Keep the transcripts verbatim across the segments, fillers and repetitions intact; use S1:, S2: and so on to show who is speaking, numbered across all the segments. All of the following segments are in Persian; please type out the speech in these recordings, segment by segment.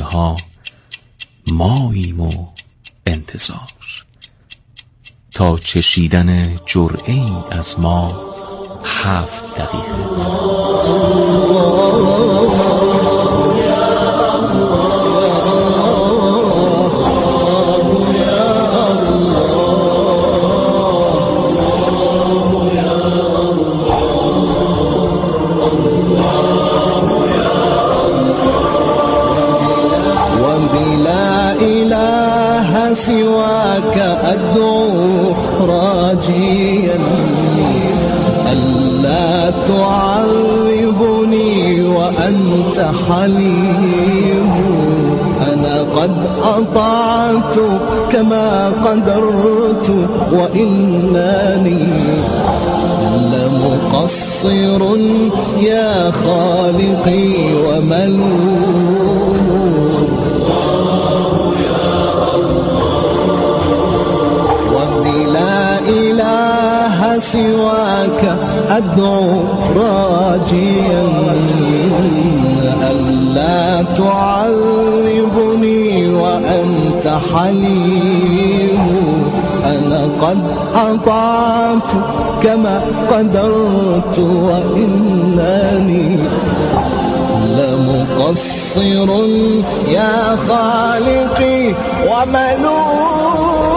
S1: مایه ها ماییم و انتظار، تا چشیدن جرعه ای از ما هفت دقیقه.
S2: سواك أدعو راجيا ألا تعذبني وأنت حليم. أنا قد أطعت كما قدرت وإنني لمقصر يا خالقي وملوم. سواك أدعو راجيا ألا تعذبني وأنت حليم. أنا قد أطعت كما قدرت وإنني لمقصر يا خالقي وملوم.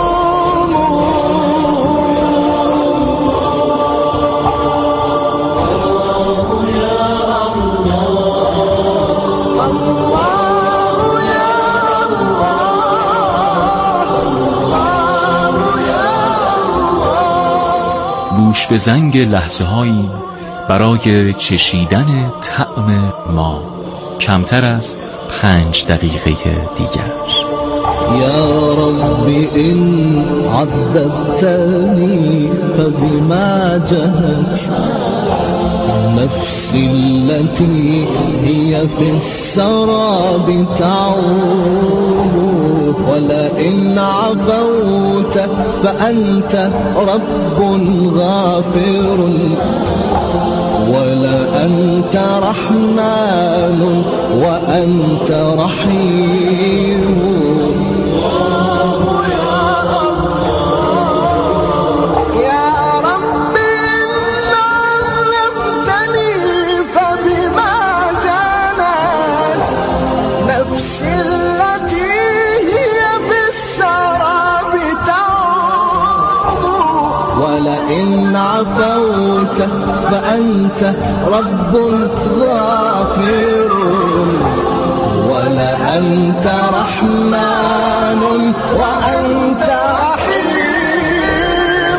S1: گوش به زنگ لحظه هایی برای چشیدن طعم ما، کمتر از پنج دقیقه دیگر.
S2: یا رب إن عذبتني فبما جنت نفسي التي هي في السراب تعوم. ولئن عفوت فأنت رب غافر ولأنت رحمن وأنت رحيم. ولئن عفوت فأنت رب غافر ولأنت رحمن وأنت رحيم.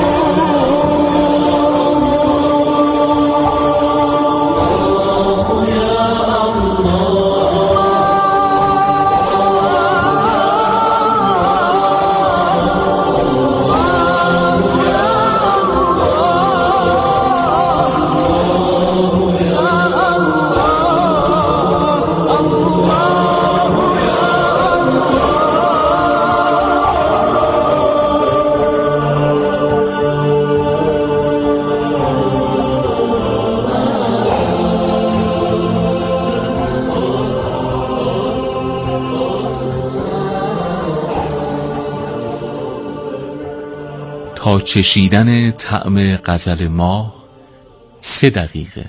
S1: تا چشیدن طعم غزل ما سه دقیقه.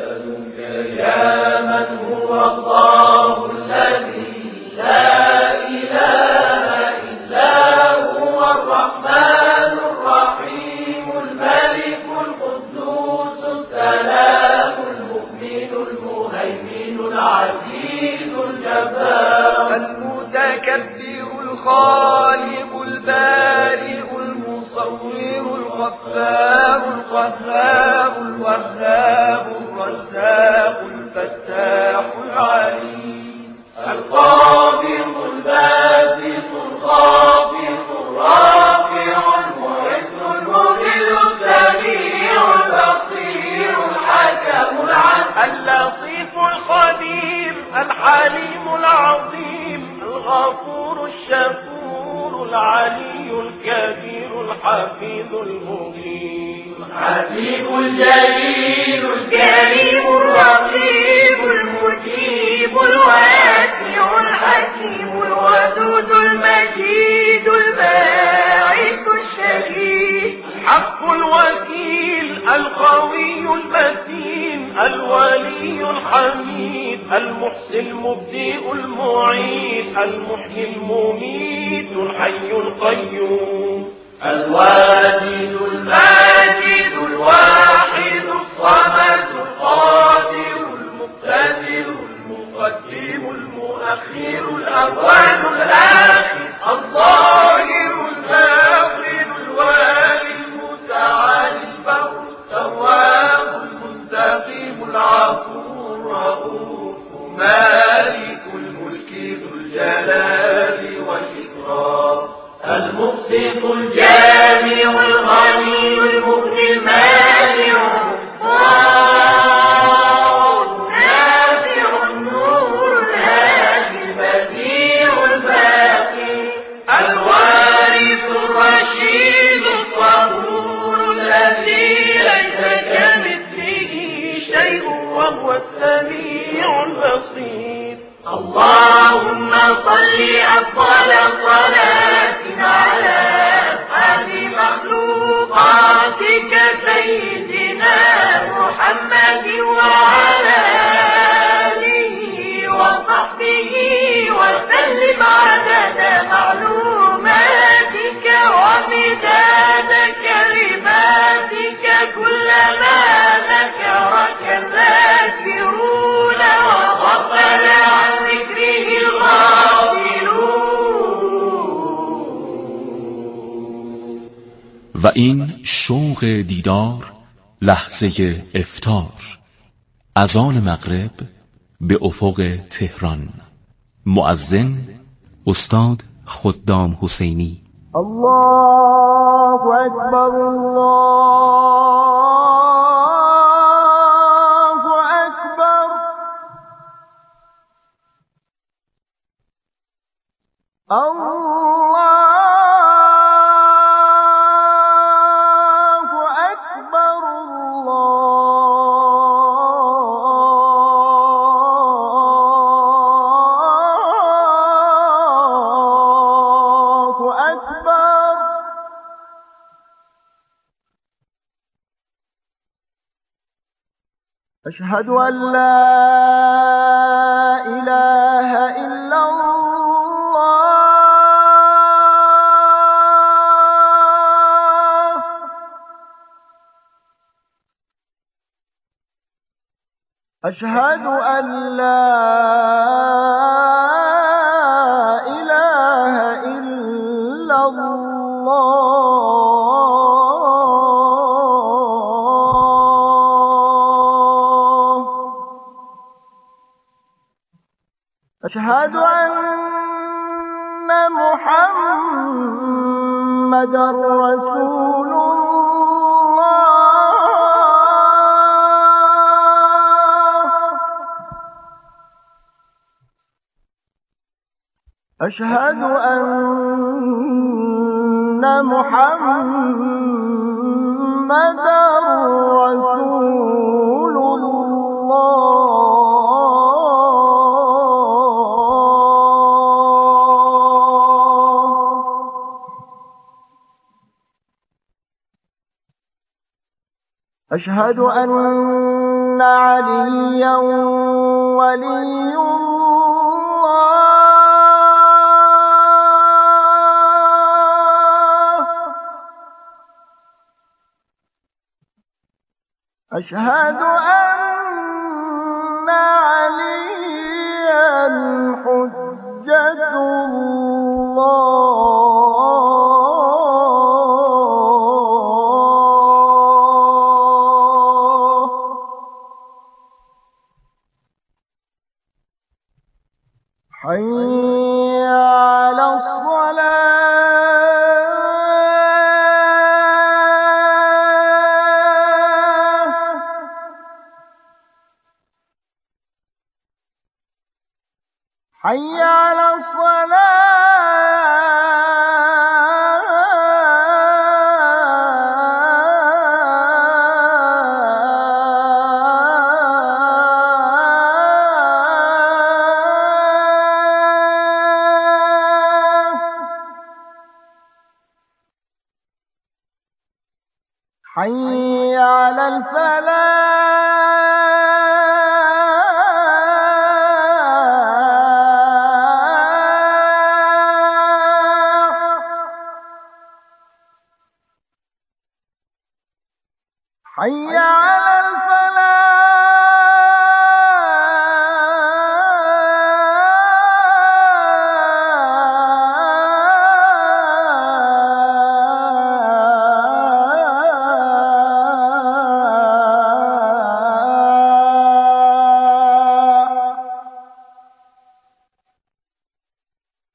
S3: الخالق البارئ المصور الغفار القهار الوهاب الرزاق الفتاح العليم القابض الباسط الخافض الرافع المعز المذل السميع البصير الحكم العدل اللطيف الخبير الحليم العظيم الغفور الشكور العلي الكبير الحفيظ المبين الحسيب الجليل الكريم الرقيب المجيب الواسع الحكيم المحسن المبدئ المعيد المحيي المميت الحي القيوم الواجد الماجد الواحد الصمد القادر المقتدر المقدم المؤخر الأول الآخر الظاهر الباطن الوالي المتعالي البر التواب المنتقم العفو الرؤوف مالك الملك ذو الجلال والإكرام المقسط الجامع الغني المغني المانع الضار النافع النور الهادي البديع الباقي الوارث الرشيد الصبور الذي ليس كمثله شيء وهو السميع البصير اللهم صل أفضل صلاة على أفعال مخلوقاتك سيدنا محمد وعلى آله وصحبه وسلم عدد معلوماتك ومداد كلماتك كلما ذكرك الذاكرون وغفل عن ذكره الغافلون.
S1: و این شوق دیدار لحظه افطار، اذان مغرب به افق تهران. مؤذن استاد خدام حسینی.
S2: الله اکبر الله اکبر الله اکبر الله اکبر. أشهد أن لا إله إلا الله. أشهد أن لا إله إلا الله. أشهد أن محمدا رسول الله. أشهد أن محمدا رسول الله. أشهد أن عليا ولي الله. أشهد أن عليا حجة الله. حي على الصلاة. حي على حي على الفلاح.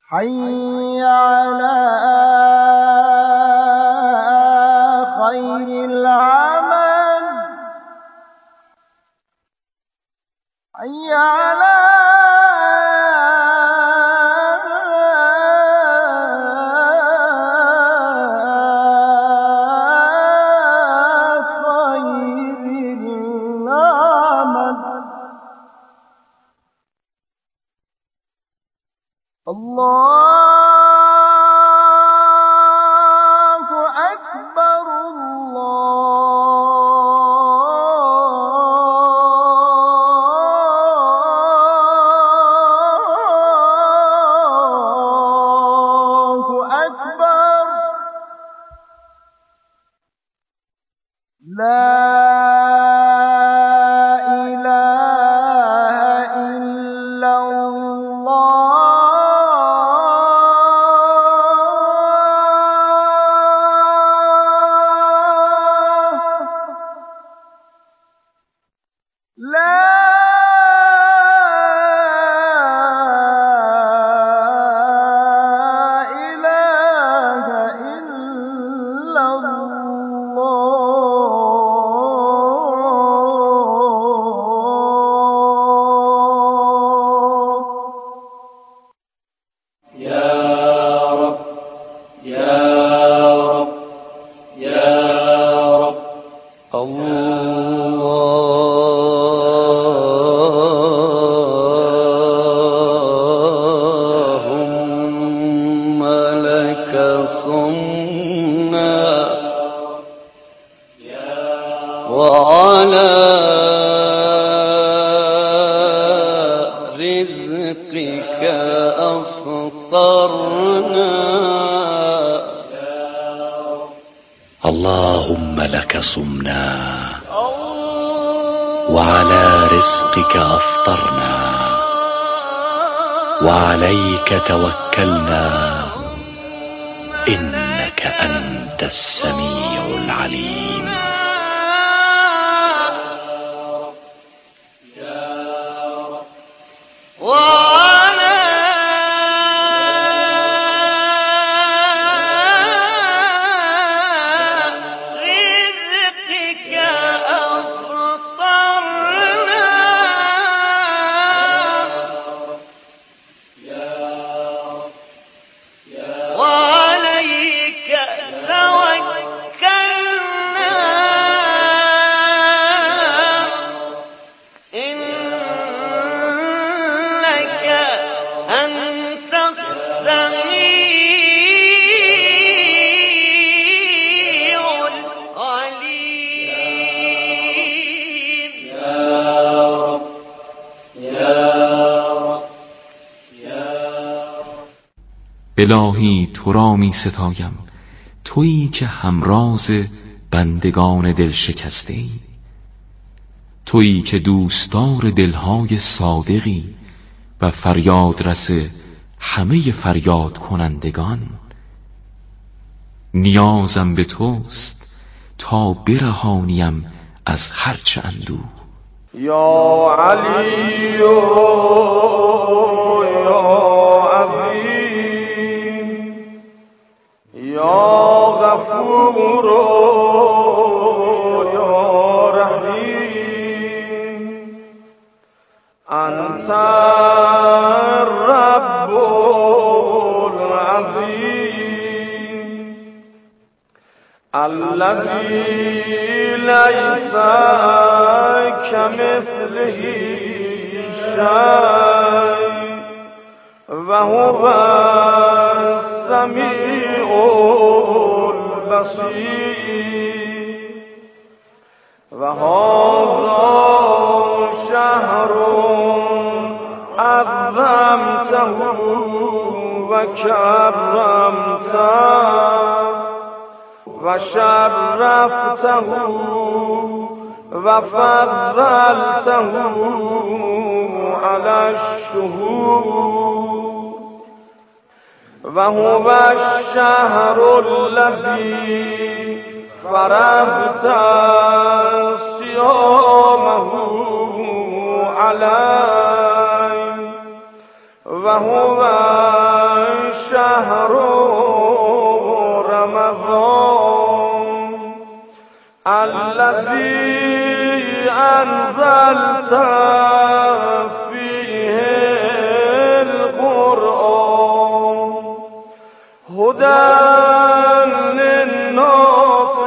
S2: حي على خير العمل حي على الله أكبر الله أكبر لا
S4: وعلى رزقك أفطرنا
S5: اللهم لك صمنا وعلى رزقك أفطرنا وعليك توكلنا إنك أنت السميع العليم
S1: الهی تو را می ستایم، تویی که همراز بندگان دل شکسته ای، تویی که دوستدار دلهای صادقی و فریاد رس همه فریاد کنندگان. نیازم به توست تا برهانیم از هرچه اندوه.
S2: یا علی یا غفور یا رحیم انت رب العظیم الذی لیس کمثله شیء و هو السمیع البصیر و هذا شهر عظمته و کرمته و شرفته و فضلته على الشهور و هو الشهر الذي فرضت صيامه علي و هو شهر رمضان الذي أنزلت فيه القرآن هدى للناس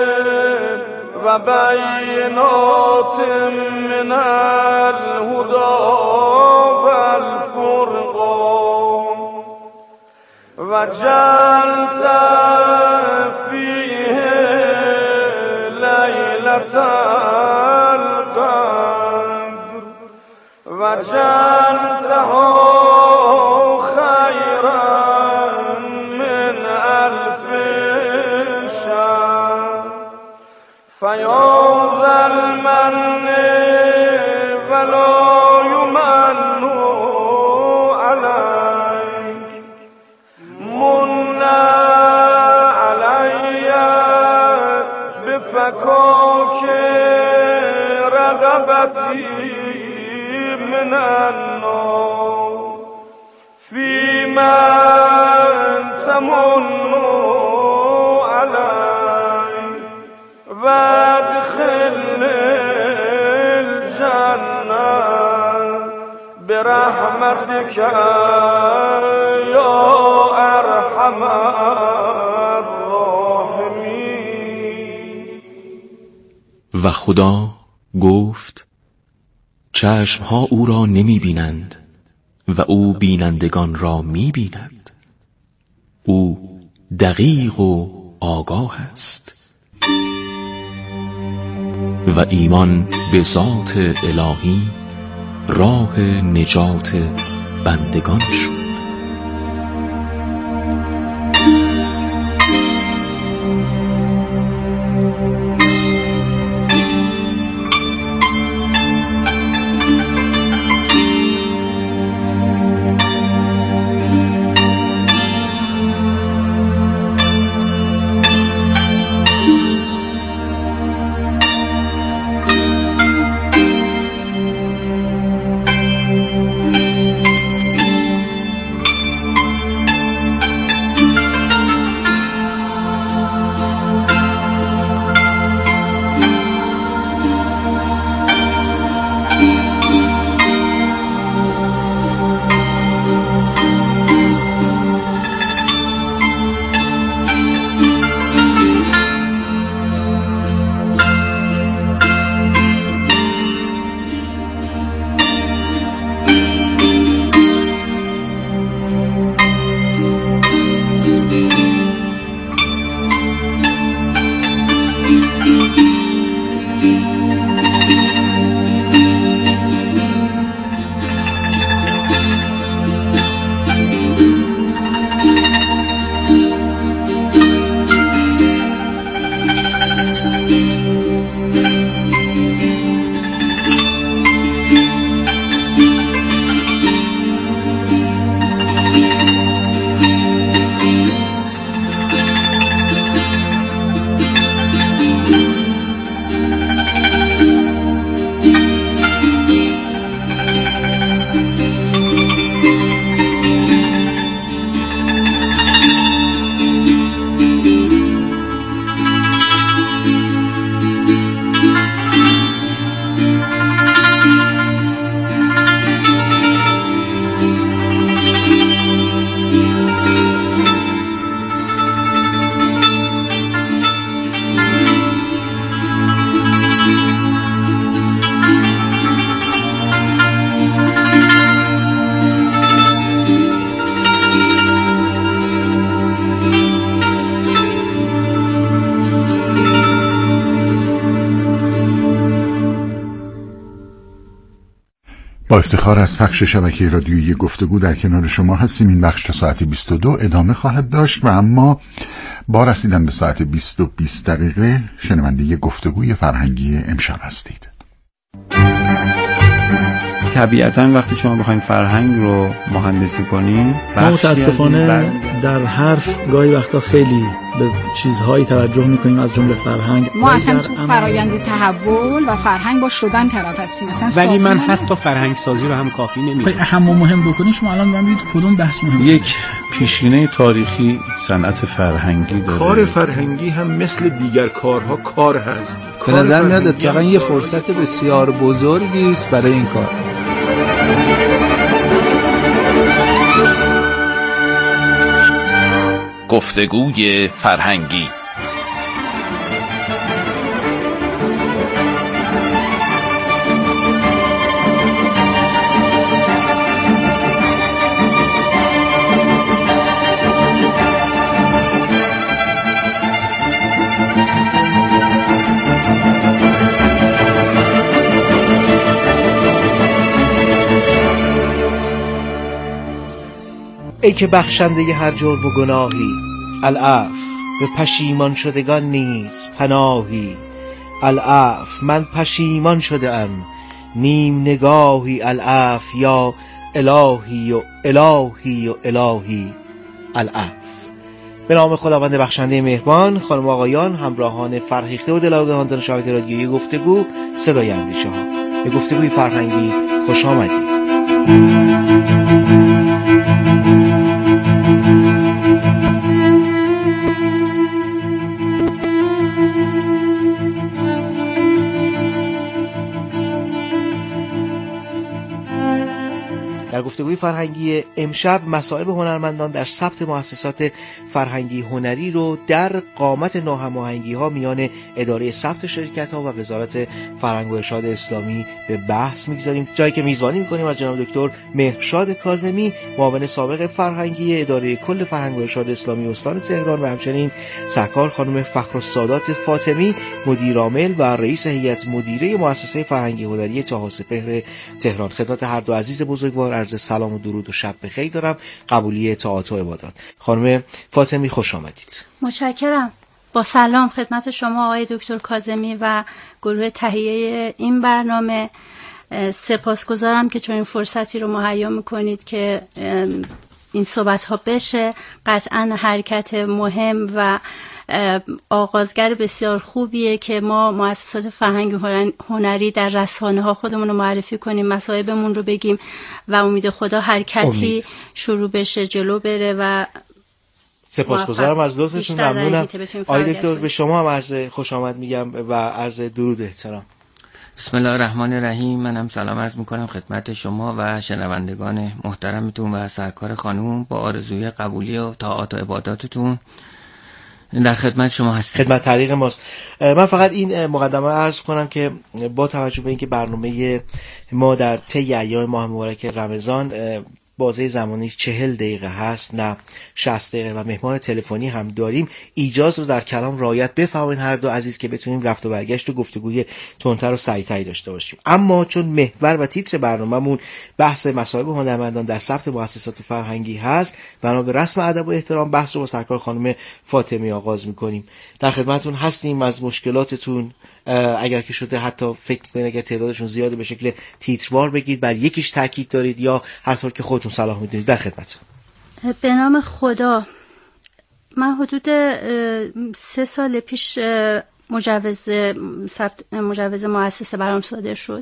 S2: وبينات من الهدى والفرقان وجعلت فيه ليلة القدر وجعلته خيرا من ألف شهر فيا ذا المن ولا يمن عليك من علي بفكاك رغبتي من النار فيما تمن علي وادخل الجنة برحمتك يا أرحم الراحمين.
S1: و خدا گفت چشمها او را نمی بینند و او بینندگان را می بیند. او دقیق و آگاه است. و ایمان به ذات الهی راه نجات بندگان شد.
S6: با افتخار از پخش شبکه رادیویی گفتگو در کنار شما هستیم. این بخش تا ساعت بیست و دو ادامه خواهد داشت و اما با رسیدن به ساعت بیست و بیست دقیقه شنونده گفتگوی فرهنگی امشب هستید.
S7: طبیعتاً وقتی شما بخواید فرهنگ رو مهندسی کنین،
S8: متاسفانه در حرف گاهی وقتا خیلی به چیزهایی توجه میکنیم از جمله فرهنگ.
S9: ما اصلا تو فرایند تحول و فرهنگ با شدن طرف هستیم.
S10: ولی من حتی فرهنگ سازی رو هم کافی نمیدونم.
S8: اهم و مهم بکنید شما الان من ببینید کدوم بحث مهمه.
S10: یک
S7: پیشینه تاریخی صنعت فرهنگی داره.
S10: کار فرهنگی هم مثل دیگر کارها کار هست.
S8: به نظر میاد اتفاقا یه فرصت بسیار بزرگی است برای این کار.
S1: گفتگوی فرهنگی.
S11: ای که بخشنده ی هر جرم و گناهی، العفو به پشیمان شدگان نیز پناهی. العفو من پشیمان شده ام نیم نگاهی، العفو یا الهی و الهی و الهی العفو. به نام خداوند بخشنده مهربان. خانم و آقایان، همراهان فرهیخته و دلاوران دان شبکه رادیویی گفتگو صدای اندیشه ها، به گفتگوی فرهنگی خوش آمدید. در گفتگوی فرهنگی امشب مسائب هنرمندان در ثبت مؤسسات فرهنگی هنری رو در قامت ناهماهنگی ها میان اداره ثبت شرکت ها و وزارت فرهنگ و ارشاد اسلامی به بحث میگذاریم، جایی که میزبانی میکنیم از جناب دکتر مهرشاد کاظمی، معاون سابق فرهنگی اداره کل فرهنگ و ارشاد اسلامی استان تهران، و همچنین سرکار خانم فخرالسادات فاطمی، مدیر عامل و رئیس هیئت مدیره مؤسسه فرهنگی هنری طاهاسپهر تهران. خدمت هر دو عزیز بزرگوار عرض سلام و درود و شب بخیر دارم. قبولی طاعات و عبادات. خانم فاطمی خوش آمدید.
S12: متشکرم. با سلام خدمت شما آقای دکتر کاظمی و گروه تهیه این برنامه. سپاسگزارم که چون این فرصتی رو مهیا میکنید که این صحبت ها بشه. قطعا حرکت مهم و آغازگر بسیار خوبیه که ما مؤسسات فرهنگی هنری در رسانه ها خودمون رو معرفی کنیم، مسائبمون رو بگیم و امید خدا حرکتی امید. شروع بشه، جلو بره و
S11: سپاسگزارم از لطفتون. ممنونم. آقای دکتر به شما هم عرض خوش آمد میگم و عرض درود احترام.
S13: بسم الله الرحمن الرحیم. منم سلام عرض میکنم خدمت شما و شنوندگان محترمتون و سرکار خانوم با آرزوی قبولی و طاعات و عباداتتون در خدمت شما هستم.
S11: خدمت طریق ماست. من فقط این مقدمه عرض کنم که با توجه به اینکه برنامه ما در طی ایام ماه مبارک رمضان بازه زمانی چهل دقیقه هست نه شصت دقیقه و مهمان تلفنی هم داریم، ایجاز رو در کلام رعایت بفرمایید هر دو عزیز که بتونیم رفت و برگشت و گفتگوی تندتر و سریعتری داشته باشیم. اما چون محور و تیتر برنامه‌مون بحث مسائب هنرمندان در ثبت مؤسسات فرهنگی هست، بنا به رسم ادب و احترام بحث رو با سرکار خانم فاطمی آغاز می‌کنیم. در خدمتتون هستیم. از مشکلاتتون اگر که شده حتی فکر می‌کنید اگر تعدادشون زیاده به شکل تیتروار بگید، بر یکیش تاکید دارید یا هر طور که خودتون صلاح می‌دونید. در خدمت.
S12: به نام خدا، من حدود سه سال پیش مجوز ثبت مجوز مؤسسه برام صادر شد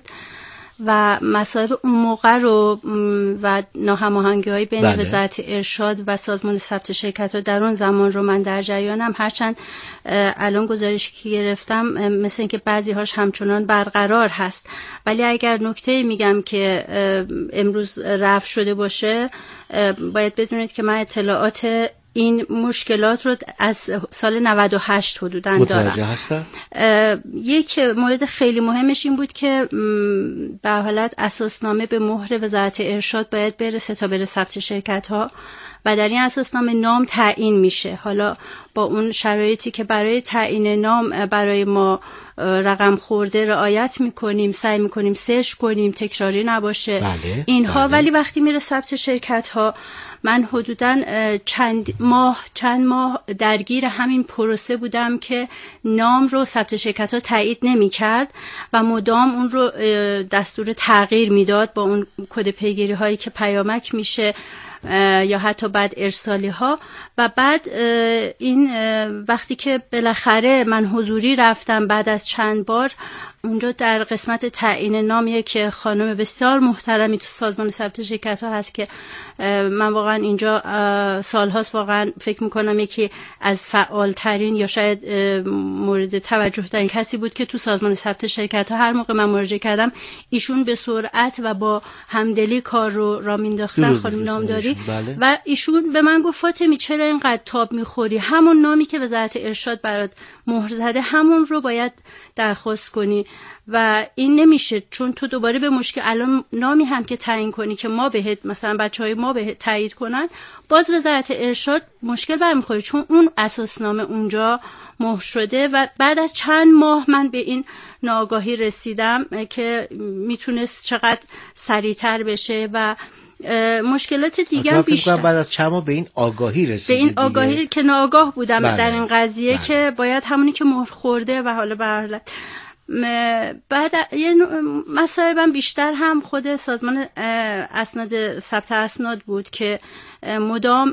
S12: و مسائل اون موقع رو و ناهماهنگی‌های بین بله. وزارت ارشاد و سازمان ثبت شرکت‌ها در اون زمان رو من در جریانم. هرچند الان گزارشی که گرفتم مثل اینکه بعضی‌هاش همچنان برقرار هست، ولی اگر نکته میگم که امروز رفع شده باشه، باید بدونید که من اطلاعات این مشکلات رو از سال نود و هشت حدوداً دارم.
S11: متوجه هستم.
S12: یک مورد خیلی مهمش این بود که به حالت اساسنامه به مهر وزارت ارشاد باید برسه تا بره ثبت شرکت ها و در این اساسنامه نام تعیین میشه. حالا با اون شرایطی که برای تعیین نام برای ما رقم خورده رعایت میکنیم، سعی میکنیم سرچ کنیم، تکراری نباشه
S11: بله.
S12: اینها
S11: بله.
S12: ولی وقتی میره ثبت شرکت ها، من حدوداً چند ماه چند ماه درگیر همین پروسه بودم که نام رو ثبت شرکت ها تایید نمی کرد و مدام اون رو دستور تغییر میداد با اون کد پیگیری هایی که پیامک میشه یا حتی بعد ارسالی ها. و بعد این وقتی که بالاخره من حضوری رفتم بعد از چند بار اونجا در قسمت تعیین نامیه که خانم بسیار محترمی تو سازمان ثبت شرکت ها هست که من واقعا اینجا سالهاست واقعا فکر میکنم یکی از فعال ترین یا شاید مورد توجه ترین کسی بود که تو سازمان ثبت شرکت ها هر موقع من مراجعه کردم ایشون به سرعت و با همدلی کار رو را مینداختن. خانم نامداری
S11: بله.
S12: و ایشون به من گفت فاطمی چرا اینقدر تاب میخوری، همون نامی که وزارت ارشاد برات مهر زده همون رو باید درخواست کنی و این نمیشه چون تو دوباره به مشکل الان نامی هم که تعیین کنی که ما بهت مثلا بچهای ما بهت تایید کنن باز وزارت ارشاد مشکل برمیخوره چون اون اساسنامه اونجا مهر شده. و بعد از چند ماه من به این ناآگاهی رسیدم که میتونست چقدر سریعتر بشه و مشکلات دیگر بیشتر.
S11: بعد از چند ماه به این آگاهی رسیدید؟
S12: به این آگاهی دیگه. که ناآگاه بودم
S11: بله. در
S12: این قضیه
S11: بله.
S12: که باید همونی که مهر خورده و حالا به هر حالت بعد یه مصائبم بیشتر هم خود سازمان اسناد ثبت اسناد بود که مدام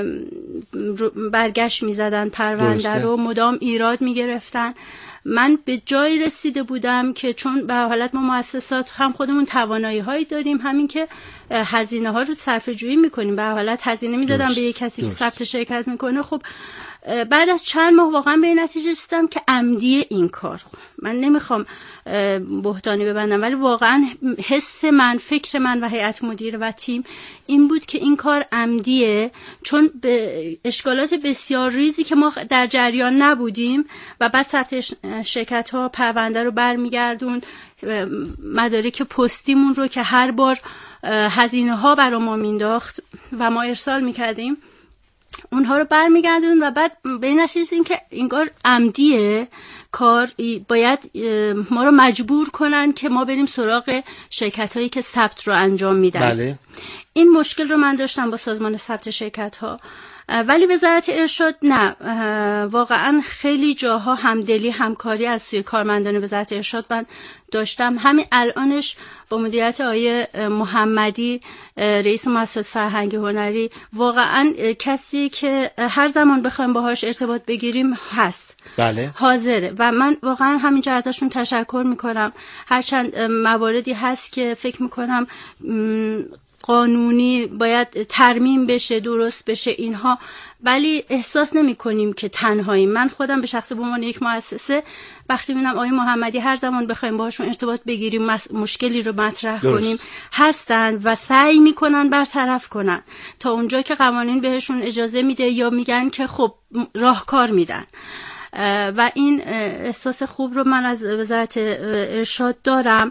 S12: برگشت می‌زدن پرونده رو، مدام ایراد می‌گرفتن. من به جایی رسیده بودم که چون به حالت ما مؤسسات هم خودمون توانایی هایی داریم همین که هزینه ها رو صرفه جویی میکنیم، به حالت هزینه میدادم به یک کسی که ثبت شرکت میکنه. خب بعد از چند ماه واقعا به نتیجه رسیدم که عمدی این کار، من نمیخوام بهتانی ببندم ولی واقعا حس من، فکر من و هیئت مدیره و تیم این بود که این کار عمدیه چون به اشکالات بسیار ریزی که ما در جریان نبودیم و بعد ثبت شرکت ها پرونده رو برمیگردون، مدارک پستیمون رو که هر بار هزینه ها برای ما مینداخت و ما ارسال میکردیم اونها رو برمیگردون و بعد به این نتیجه رسیدیم که انگار عمدیه کار، باید ما رو مجبور کنن که ما بریم سراغ شرکت هایی که ثبت رو انجام میدن.
S11: بله.
S12: این مشکل رو من داشتم با سازمان ثبت شرکت ها، ولی وزارت ارشاد نه، واقعا خیلی جاها همدلی همکاری از سوی کارمندان وزارت ارشاد من داشتم. همین الانش با مدیریت آقای محمدی رئیس مؤسسات فرهنگ هنری واقعا کسی که هر زمان بخوایم باهاش ارتباط بگیریم هست.
S11: بله.
S12: حاضره و من واقعا همینجا ازشون تشکر میکنم. هرچند مواردی هست که فکر میکنم قانونی باید ترمیم بشه، درست بشه اینها، ولی احساس نمی کنیم که تنهاییم. من خودم به شخص به عنوان یک مؤسسه وقتی میبینم آقای محمدی هر زمان بخوایم باهاشون ارتباط بگیریم مشکلی رو مطرح درست. کنیم هستن و سعی میکنن برطرف کنن تا اونجا که قوانین بهشون اجازه میده یا میگن که خب راهکار میدن و این احساس خوب رو من از وزارت ارشاد دارم.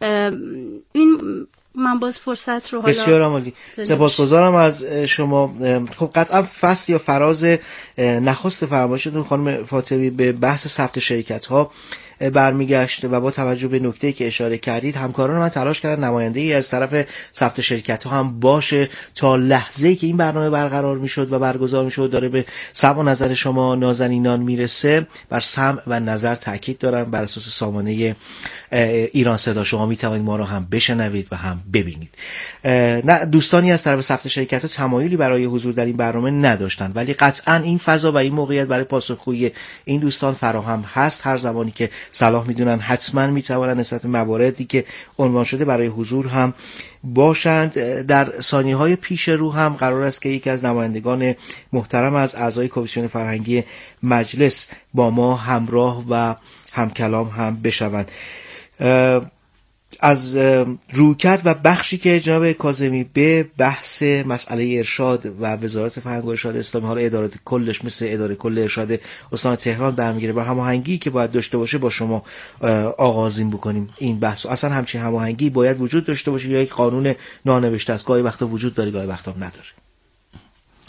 S12: این من باز فرصت رو حالا
S11: بسیار عالی، سپاسگزارم از شما. خب قطعا فصل یا فراز نخست فرمایشتون خانم فاطمی به بحث ثبت شرکت ها برمیگشت و با توجه به نکته‌ای که اشاره کردید همکاران من تلاش کردن نماینده‌ای از طرف ثبت شرکت ها هم باشه تا لحظه‌ای که این برنامه برقرار میشد و برگزار میشد داره به سمع و نظر شما نازنینان میرسه. بر سمع و نظر تاکید دارم. بر اساس سامانه ایران صدا شما میتوانید ما رو هم بشنوید و هم ببینید. نه دوستانی از طرف ثبت شرکت ها تمایلی برای حضور در این برنامه نداشتن ولی قطعا این فضا و این موقعیت برای پاسخگویی این دوستان فراهم هست. هر زمانی که صلاح میدونن حتما میتوانن نسبت مواردی که عنوان شده برای حضور هم باشند. در ثانیه های پیش رو هم قرار است که یکی از نمایندگان محترم از اعضای کمیسیون فرهنگی مجلس با ما همراه و همکلام هم بشوند. از رویکرد و بخشی که جناب کاظمی به بحث مسئله ارشاد و وزارت فرهنگ و ارشاد اسلامی، حالا اداره کلش مثل اداره کل ارشاد استان تهران برمیگیره و هماهنگی که باید داشته باشه با شما آغازین بکنیم این بحث. اصلا همچین هماهنگی باید وجود داشته باشه یا یک قانون نانوشته است؟ گاهی وقتا وجود داره گاهی وقتا نداره.